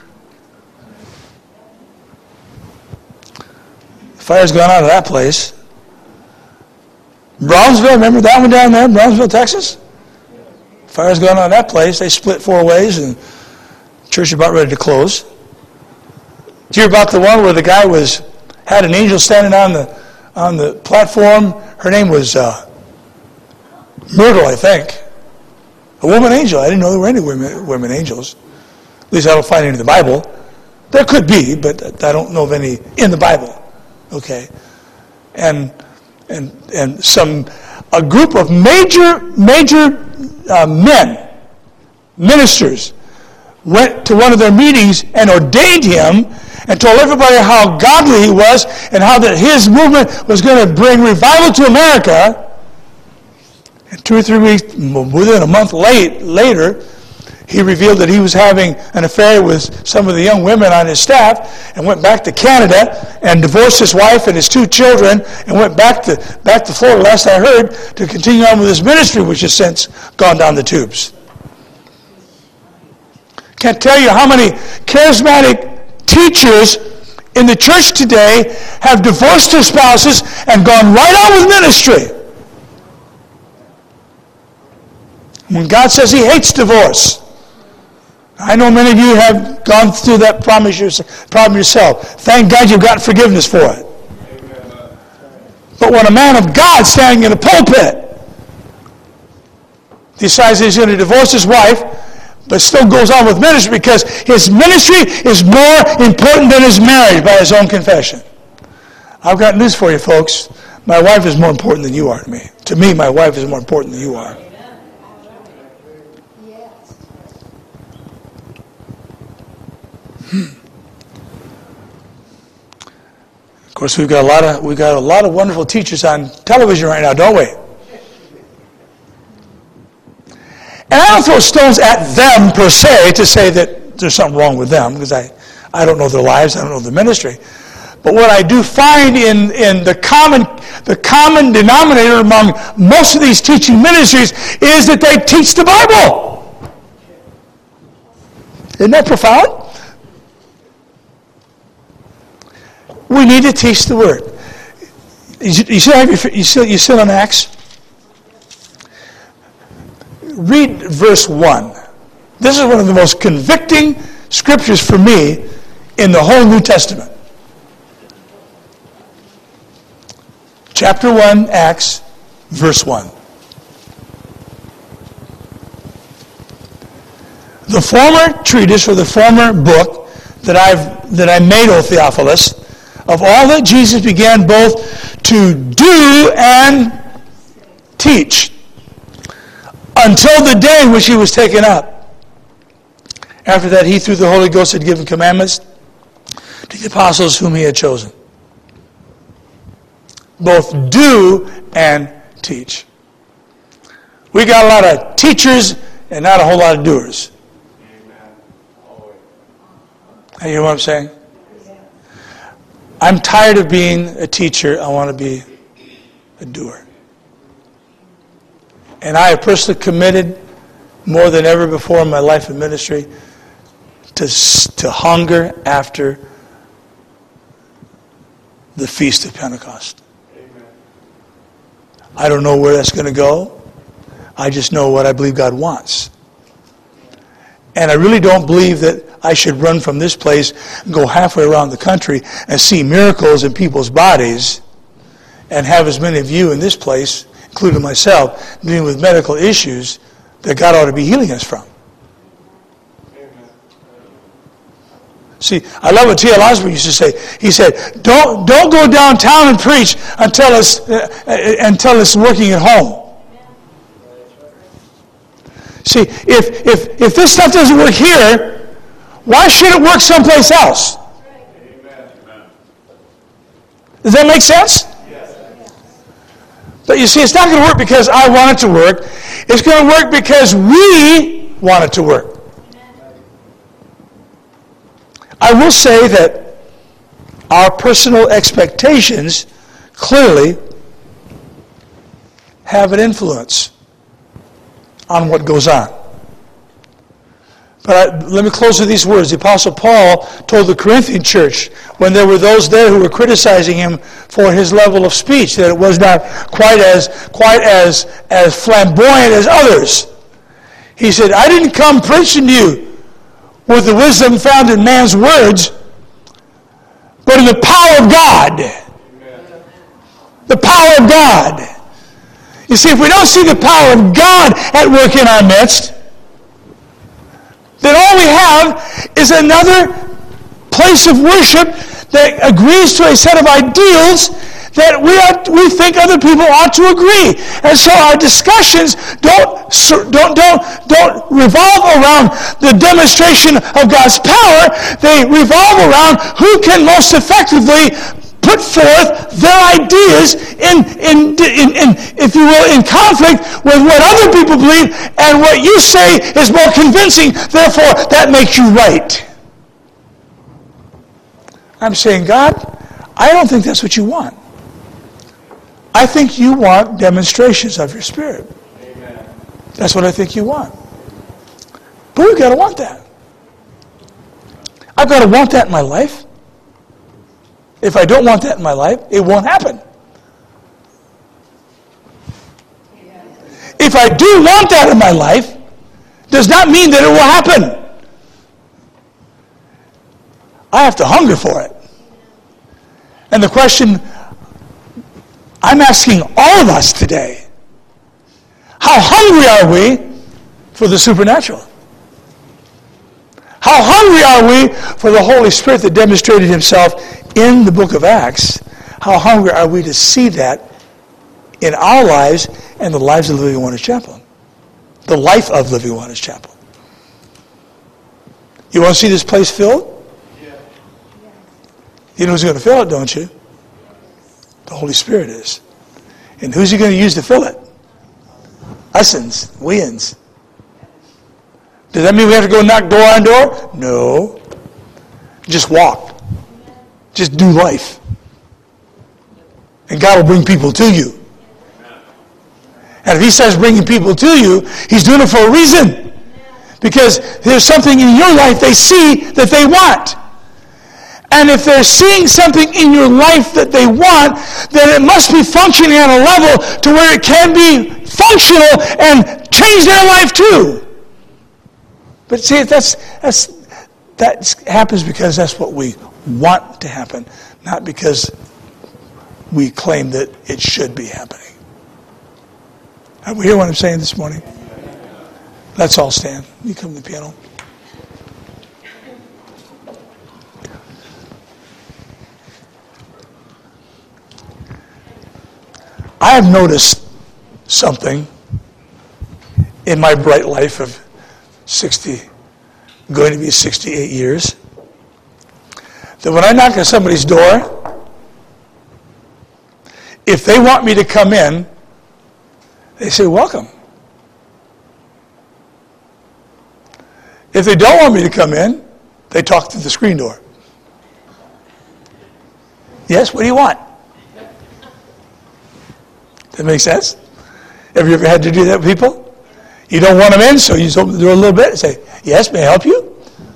The fire's gone out of that place. Brownsville, remember that one down there, Brownsville, Texas? Fire's gone out of that place. They split 4 ways and the church is about ready to close. Do you hear about the one where the guy had an angel standing on the platform? Her name was Myrtle, I think. A woman angel. I didn't know there were any women angels. At least I don't find any in the Bible. There could be, but I don't know of any in the Bible. Okay. And a group of major men, ministers, went to one of their meetings and ordained him and told everybody how godly he was and how that his movement was going to bring revival to America. And 2 or 3 weeks, within a month later, he revealed that he was having an affair with some of the young women on his staff and went back to Canada and divorced his wife and his 2 children and went back to Florida, last I heard, to continue on with his ministry, which has since gone down the tubes. Can't tell you how many charismatic teachers in the church today have divorced their spouses and gone right on with ministry. When God says he hates divorce. I know many of you have gone through that problem yourself. Thank God you've gotten forgiveness for it. Amen. But when a man of God standing in a pulpit decides he's going to divorce his wife, but still goes on with ministry because his ministry is more important than his marriage by his own confession. I've got news for you, folks. My wife is more important than you are to me. To me, my wife is more important than you are. Of course, we've got a lot of wonderful teachers on television right now, don't we? And I don't throw stones at them per se to say that there's something wrong with them, because I don't know their lives, I don't know their ministry. But what I do find in the common denominator among most of these teaching ministries is that they teach the Bible. Isn't that profound? We need to teach the Word. You still in Acts? Read verse 1. This is one of the most convicting scriptures for me in the whole New Testament. Chapter 1, Acts, verse 1. The former treatise, or the former book that I made, O Theophilus, of all that Jesus began both to do and teach, until the day in which he was taken up. After that, he, through the Holy Ghost, had given commandments to the apostles whom he had chosen. Both do and teach. We got a lot of teachers and not a whole lot of doers. You hear what I'm saying? I'm tired of being a teacher. I want to be a doer. And I have personally committed more than ever before in my life of ministry to hunger after the Feast of Pentecost. Amen. I don't know where that's going to go. I just know what I believe God wants. And I really don't believe that I should run from this place and go halfway around the country and see miracles in people's bodies and have as many of you in this place, including myself, dealing with medical issues that God ought to be healing us from. See, I love what T.L. Osborne used to say. He said, don't go downtown and preach until it's working at home. See, if this stuff doesn't work here, why should it work someplace else? Does that make sense? But you see, it's not going to work because I want it to work. It's going to work because we want it to work. I will say that our personal expectations clearly have an influence on what goes on. But let me close with these words. The Apostle Paul told the Corinthian church, when there were those there who were criticizing him for his level of speech, that it was not quite as flamboyant as others. He said, I didn't come preaching to you with the wisdom found in man's words, but in the power of God. Amen. The power of God. You see, if we don't see the power of God at work in our midst, then all we have is another place of worship that agrees to a set of ideals that we think other people ought to agree. And so our discussions don't revolve around the demonstration of God's power. They revolve around who can most effectively put forth their ideas in if you will, in conflict with what other people believe, and what you say is more convincing, therefore that makes you right. I'm saying, God, I don't think that's what you want. I think you want demonstrations of your Spirit. Amen. That's what I think you want. But we've got to want that. I've got to want that in my life. If I don't want that in my life, it won't happen. If I do want that in my life, does not mean that it will happen. I have to hunger for it. And the question I'm asking all of us today, how hungry are we for the supernatural? How hungry are we for the Holy Spirit that demonstrated himself in the book of Acts? How hungry are we to see that in our lives and the lives of Living Waters Chapel? The life of Living Waters Chapel. You want to see this place filled? Yeah. You know who's going to fill it, don't you? The Holy Spirit is. And who's he going to use to fill it? Usins, weins. Does that mean we have to go knock door on door? No. Just walk. Just do life. And God will bring people to you. And if he starts bringing people to you, he's doing it for a reason. Because there's something in your life they see that they want. And if they're seeing something in your life that they want, then it must be functioning at a level to where it can be functional and change their life too. But see, that happens because that's what we want to happen, not because we claim that it should be happening. Have we hear what I'm saying this morning? Let's all stand. You come to the piano. I have noticed something in my bright life of going to be 68 years, that when I knock on somebody's door, if they want me to come in, they say, welcome. If they don't want me to come in, they talk through the screen door. Yes, what do you want? That make sense? Have you ever had to do that with people? You don't want them in, so you just open the door a little bit and say, yes, may I help you?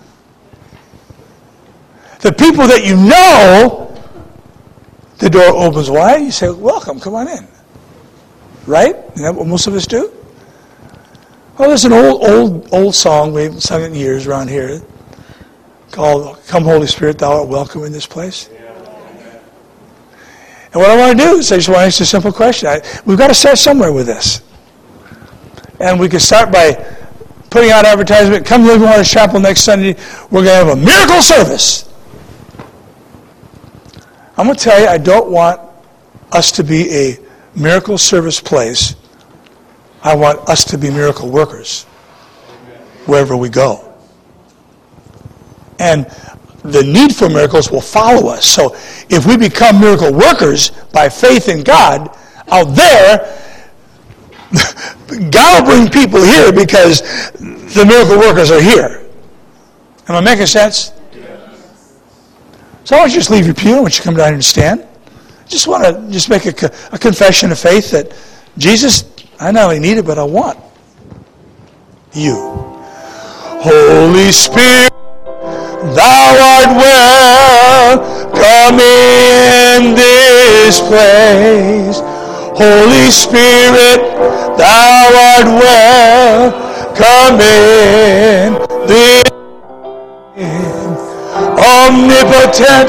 The people that you know, the door opens wide, you say, welcome, come on in. Right? Isn't that what most of us do? Well, there's an old song, we haven't sung it in years around here, called Come Holy Spirit, Thou Art Welcome in This Place. And what I want to do is I just want to ask a simple question. We've got to start somewhere with this. And we can start by putting out advertisement, come to Living Waters Chapel next Sunday, we're going to have a miracle service. I'm going to tell you, I don't want us to be a miracle service place. I want us to be miracle workers wherever we go. And the need for miracles will follow us. So if we become miracle workers by faith in God out there, God will bring people here because the miracle workers are here. Am I making sense? So I want you to just leave your pew. I want you to come down here and stand. Just want to make a confession of faith that Jesus, I not only need it, but I want you. Holy Spirit, Thou art welcome in this place. Holy Spirit, Thou art welcome in this place. Omnipotent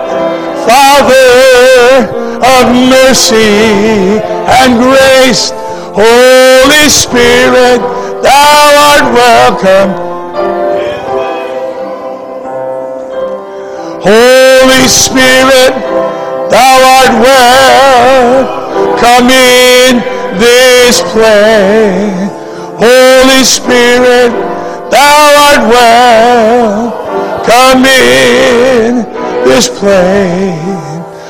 Father of mercy and grace, Holy Spirit, Thou art welcome. Holy Spirit, Thou art welcome in this place. Holy Spirit, Thou art welcome in this place.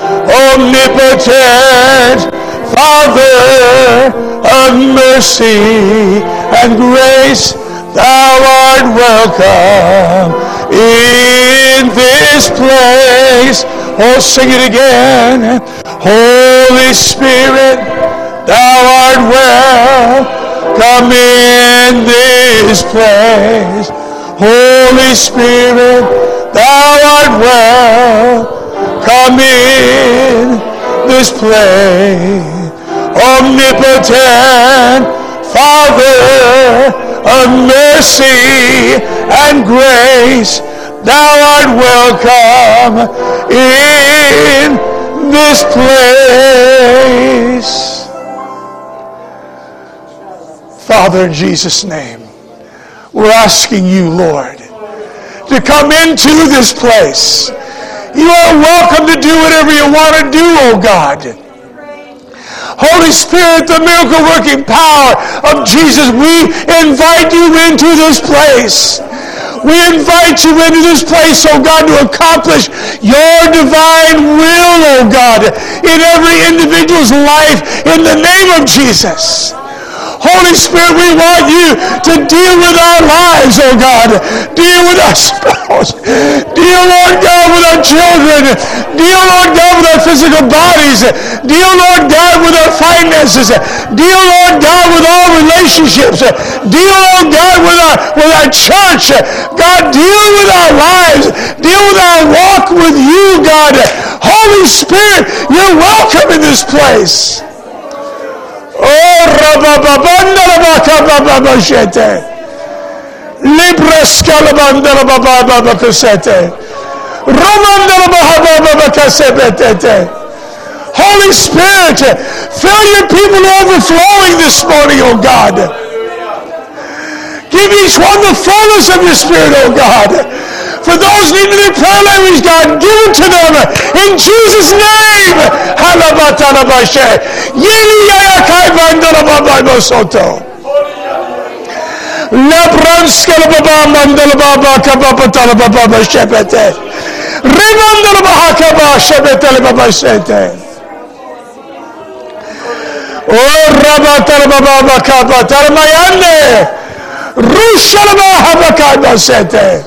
Omnipotent Father of mercy and grace, Thou art welcome in this place. Oh, sing it again. Holy Spirit, Thou art welcome in this place. Holy Spirit, Thou art welcome in this place. Omnipotent Father of mercy and grace, Thou art welcome in this place. Father, in Jesus' name, we're asking you, Lord, to come into this place. You are welcome to do whatever you want to do, oh God. Holy Spirit, the miracle-working power of Jesus, we invite you into this place. We invite you into this place, oh God, to accomplish your divine will, oh God, in every individual's life, in the name of Jesus. Holy Spirit, we want you to deal with our lives, oh God. Deal with our spouse. Deal, Lord God, with our children. Deal, Lord God, with our physical bodies. Deal, Lord God, with our finances. Deal, Lord God, with all relationships. Deal, Lord God, with our church. God, deal with our lives. Deal with our walk with you, God. Holy Spirit, you're welcome in this place. Oh, rabababandalabakabababashete. Libraskalabandalabababakasete. Romandalabahabababakasebetete. Holy Spirit, fill your people overflowing this morning, oh God. Give each one the fullness of your Spirit, oh God. For those needing their prayer language, God, give it to them in Jesus' name. Halabatalabashe. Yeliyayakai-bandalabababosoto. Lebranskalababamandelababakababatalabababashepete. Rimandalabahakabashebetelebabashete. Oh, rabatalabababakabatalamayande. Rushalabahabakabasete.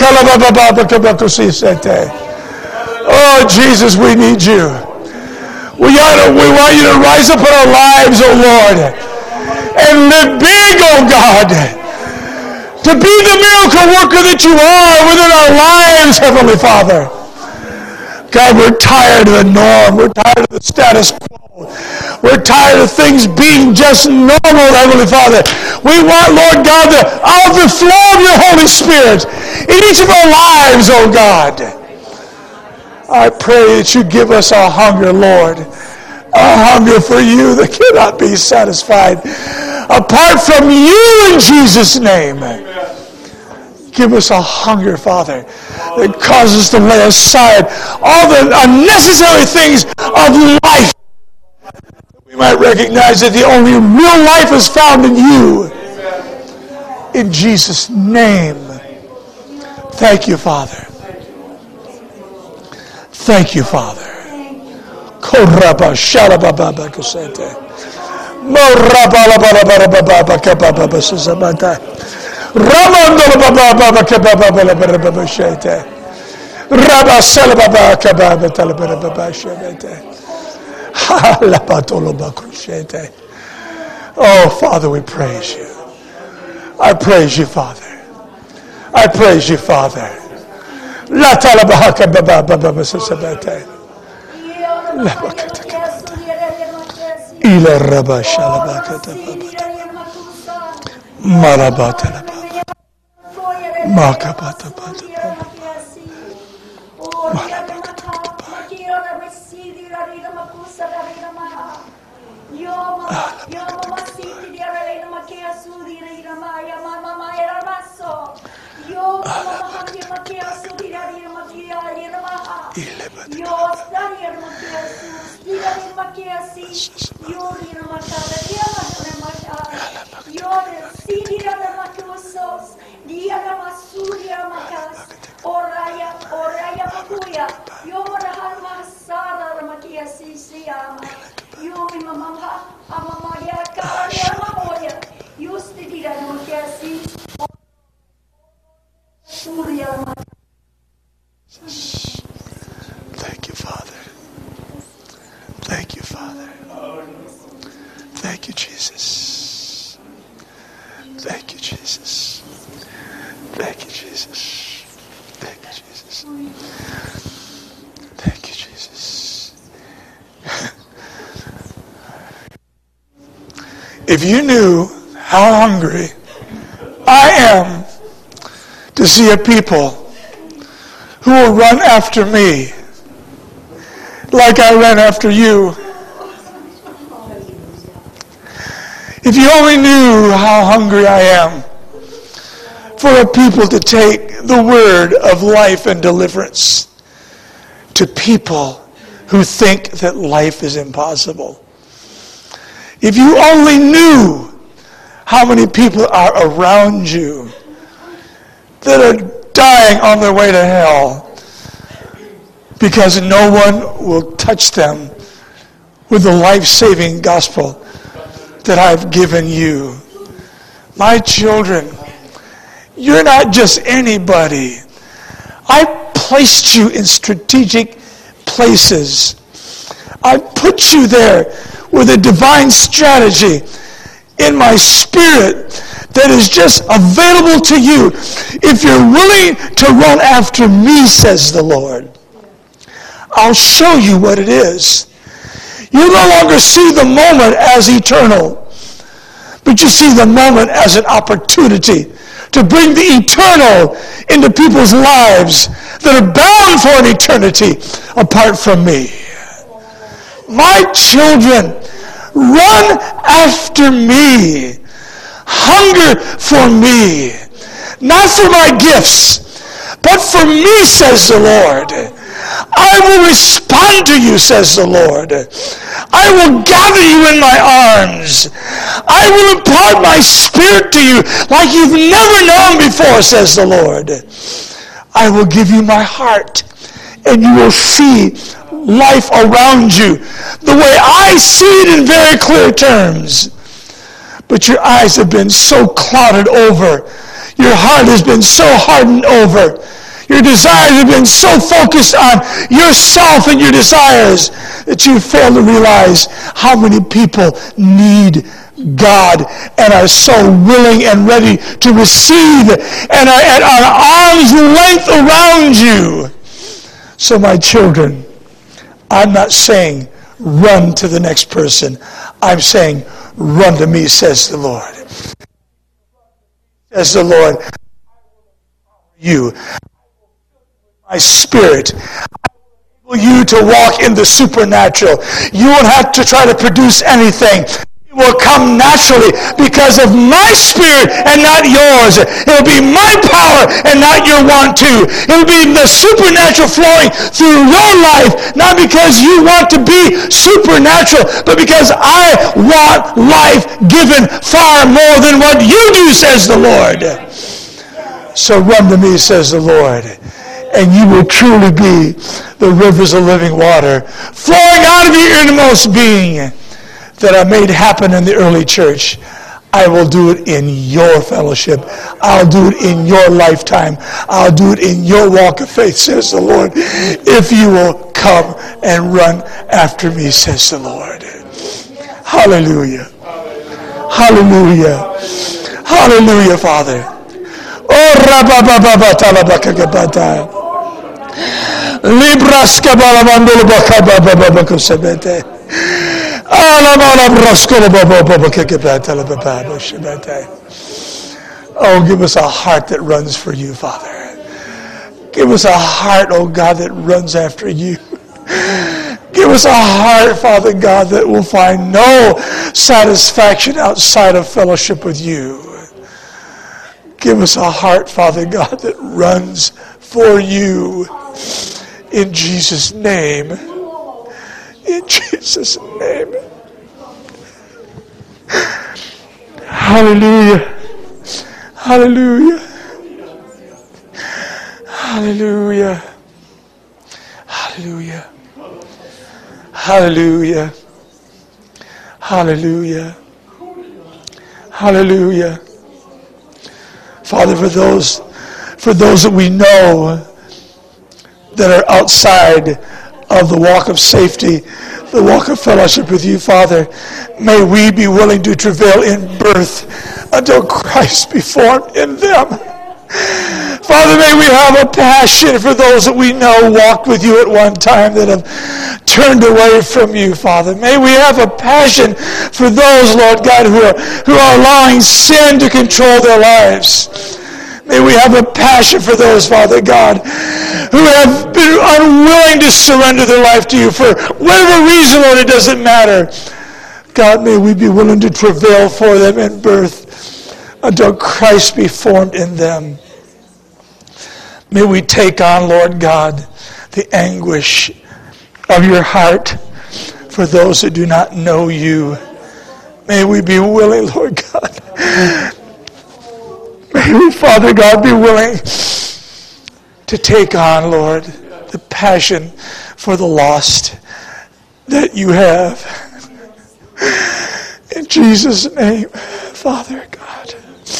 Oh, Jesus, we need you. We want you to rise up in our lives, oh Lord, and live big, oh God, to be the miracle worker that you are within our lives, Heavenly Father. God, we're tired of the norm. We're tired of the status quo. We're tired of things being just normal, Heavenly Father. We want, Lord God, the overflow of your Holy Spirit in each of our lives, oh God. I pray that you give us a hunger, Lord, a hunger for you that cannot be satisfied apart from you in Jesus' name. Give us a hunger, Father, that causes us to lay aside all the unnecessary things of life. We might recognize that the only real life is found in you. In Jesus' name. Thank you, Father. Thank you, Father. Koraba shalababa kusete. Moraba baba kababa sazamata. Ramandolo baba kababa baba shete. Raba salababa kababa talababa shete. La patolo bakrushete. Oh, Father, we praise you. I praise you, Father. I praise you, Father. La talabaha kababa baba sazamata. La bakata kabata. Ila raba shalabakata babata. Marabata la baba. Makabata bata baba. Marabakata kabata. Thank you, Father. Thank you, Father. Thank you, Jesus. Thank you, Jesus. Thank you, Jesus. Thank you, Jesus. Thank you, Jesus. If you knew how hungry I am to see a people who will run after me like I ran after you. If you only knew how hungry I am for a people to take the word of life and deliverance to people who think that life is impossible. If you only knew how many people are around you that are dying on their way to hell because no one will touch them with the life-saving gospel that I've given you. My children, you're not just anybody. I placed you in strategic places. I put you there with a divine strategy in my spirit that is just available to you if you're willing to run after me, says the Lord. I'll show you what it is. You no longer see the moment as eternal, but you see the moment as an opportunity to bring the eternal into people's lives that are bound for an eternity apart from me. My children, run after me. Hunger for me. Not for my gifts, but for me, says the Lord. I will respond to you, says the Lord. I will gather you in my arms. I will impart my spirit to you like you've never known before, says the Lord. I will give you my heart, and you will see life around you the way I see it in very clear terms. But your eyes have been so clouded over. Your heart has been so hardened over. Your desires have been so focused on yourself and your desires that you fail to realize how many people need God and are so willing and ready to receive and are at arm's length around you. So my children, I'm not saying run to the next person. I'm saying run to me, says the Lord. Says the Lord, you, my spirit, you to walk in the supernatural. You won't have to try to produce anything. It will come naturally because of my spirit and not yours. It will be my power and not your want to. It will be the supernatural flowing through your life, not because you want to be supernatural, but because I want life given far more than what you do, says the Lord. So run to me, says the Lord, and you will truly be the rivers of living water flowing out of your innermost being that are made happen in the early church. I will do it in your fellowship. I'll do it in your lifetime. I'll do it in your walk of faith, says the Lord, if you will come and run after me, says the Lord. Hallelujah. Hallelujah. Hallelujah, Father. Oh, rabababa talabakagabata. Libraska balabandolo bakabababakosebete. Oh, give us a heart that runs for you, Father. Give us a heart, oh God, that runs after you. Give us a heart, Father God, that will find no satisfaction outside of fellowship with you. Give us a heart, Father God, that runs for you. In Jesus' name. In Jesus' name. Hallelujah. Hallelujah. Hallelujah. Hallelujah. Hallelujah. Hallelujah. Hallelujah. Father, for those that we know that are outside of the walk of safety, the walk of fellowship with you, Father, may we be willing to travail in birth until Christ be formed in them. Father, may we have a passion for those that we know walked with you at one time that have turned away from you, Father. May we have a passion for those, Lord God, who are allowing sin to control their lives. May we have a passion for those, Father God, who have been unwilling to surrender their life to you for whatever reason, Lord, it doesn't matter. God, may we be willing to travail for them in birth until Christ be formed in them. May we take on, Lord God, the anguish of your heart for those who do not know you. May we be willing, Lord God. May we, Father God, be willing to take on, Lord, the passion for the lost that you have. In Jesus' name, Father God.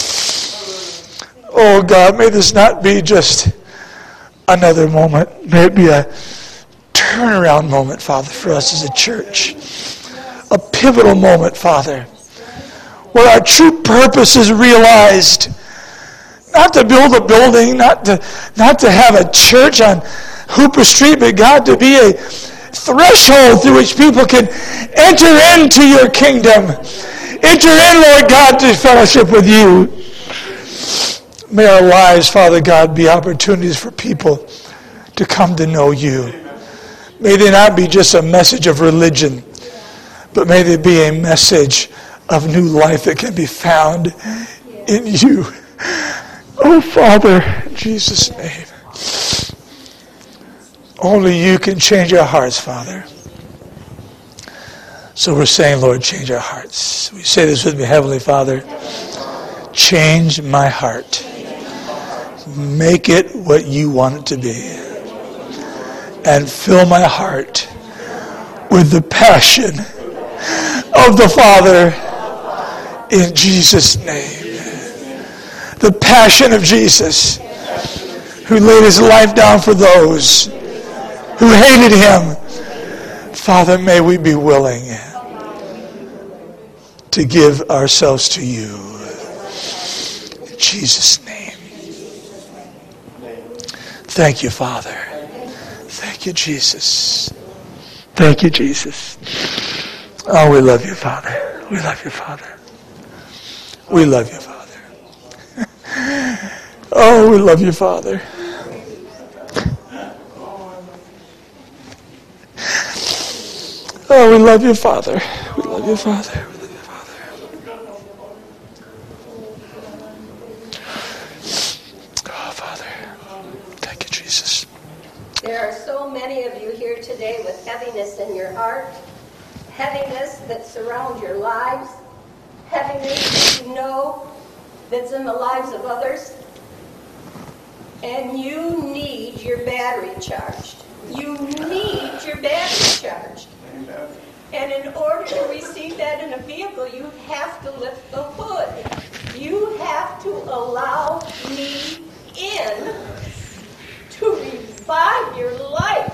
Oh God, may this not be just another moment. May it be a turnaround moment, Father, for us as a church. A pivotal moment, Father, where our true purpose is realized. Not to build a building, not to have a church on Hooper Street, but God, to be a threshold through which people can enter into your kingdom. Enter in, Lord God, to fellowship with you. May our lives, Father God, be opportunities for people to come to know you. May they not be just a message of religion, but may they be a message of new life that can be found in you. Oh, Father, in Jesus' name. Only you can change our hearts, Father. So we're saying, Lord, change our hearts. We say this with me, Heavenly Father. Change my heart. Make it what you want it to be. And fill my heart with the passion of the Father in Jesus' name. The passion of Jesus who laid his life down for those who hated him. Father, may we be willing to give ourselves to you. In Jesus' name. Thank you, Father. Thank you, Jesus. Thank you, Jesus. Oh, we love you, Father. We love you, Father. We love you, Father. Oh, we love you, Father. Oh, we love you, Father. We love you, Father. We love you, Father. Oh, Father. Thank you, Jesus. There are so many of you here today with heaviness in your heart, heaviness that surrounds your lives, heaviness that you know that's in the lives of others, and you need your battery charged. You need your battery charged. And in order to receive that in a vehicle, you have to lift the hood. You have to allow me in to revive your life.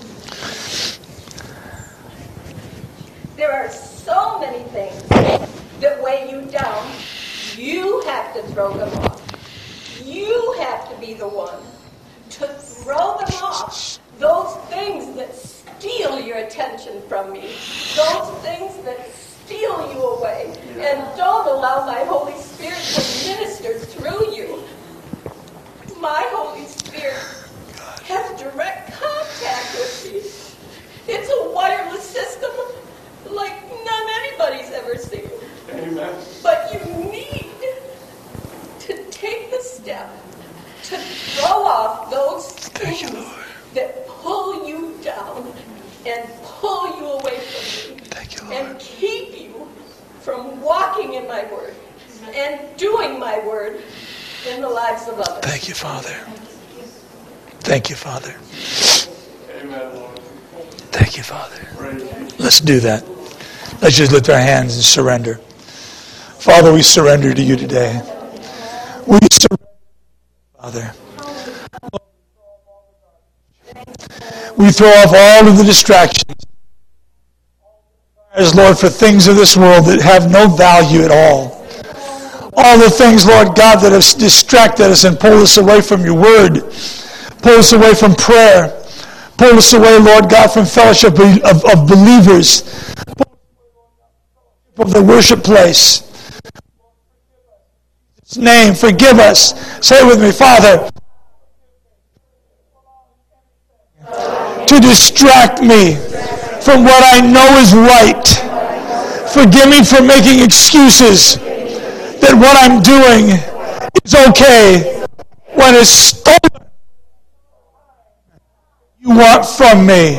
There are so many things that weigh you down. You have to throw them off. You have to be the one to throw them off. Those things that steal your attention from me. Those things that steal you away. And don't allow my Holy Spirit to minister through you. My Holy Spirit has direct contact with me. It's a wireless system like none anybody's ever seen. Amen. But you need to take the step to throw off those things that pull you down and pull you away from me. Thank you, Lord. And keep you from walking in my word and doing my word in the lives of others. Thank you, Father. Thank you, Father. Amen, Lord. Thank you, Father. Let's do that. Let's just lift our hands and surrender. Father, we surrender to you today. We surrender, Father. We throw off all of the distractions, as Lord, for things of this world that have no value at all. All the things, Lord God, that have distracted us and pulled us away from your word, pulled us away from prayer, pulled us away, Lord God, from fellowship of believers, of the worship place. In His name, forgive us. Say it with me, Father. To distract me from what I know is right. Forgive me for making excuses that what I'm doing is okay when it's stolen. You want from me.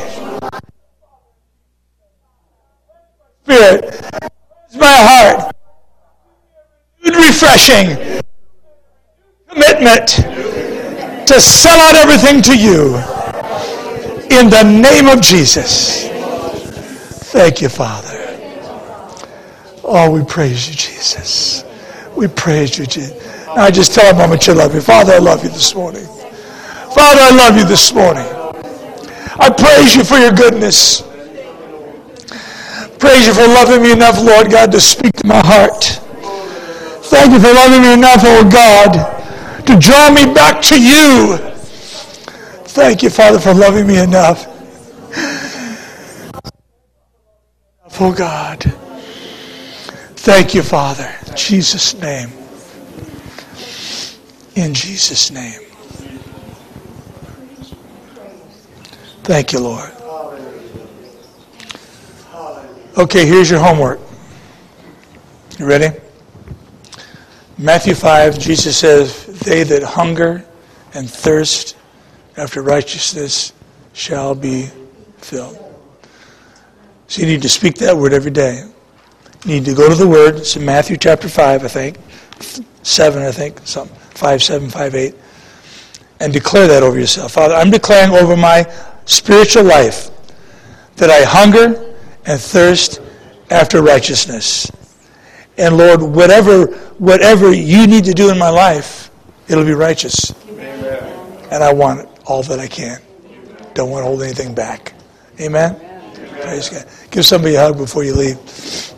Spirit, it's my heart. Refreshing commitment to sell out everything to you. In the name of Jesus. Thank you, Father. Oh, we praise you, Jesus. We praise you, Jesus. Now I just tell him how much you love me. Father, I love you this morning. Father, I love you this morning. I praise you for your goodness. Praise you for loving me enough, Lord God, to speak to my heart. Thank you for loving me enough, oh God, to draw me back to you. Thank you, Father, for loving me enough. Oh, God. Thank you, Father. In Jesus' name. In Jesus' name. Thank you, Lord. Okay, here's your homework. You ready? Matthew 5, Jesus says, they that hunger and thirst after righteousness shall be filled. So you need to speak that word every day. You need to go to the word. It's in Matthew chapter 5, I think. 7, I think. 5, 7, 5, 8. And declare that over yourself. Father, I'm declaring over my spiritual life that I hunger and thirst after righteousness. And Lord, whatever you need to do in my life, it'll be righteous. Amen. And I want all that I can. Don't want to hold anything back. Amen? Praise God. Give somebody a hug before you leave.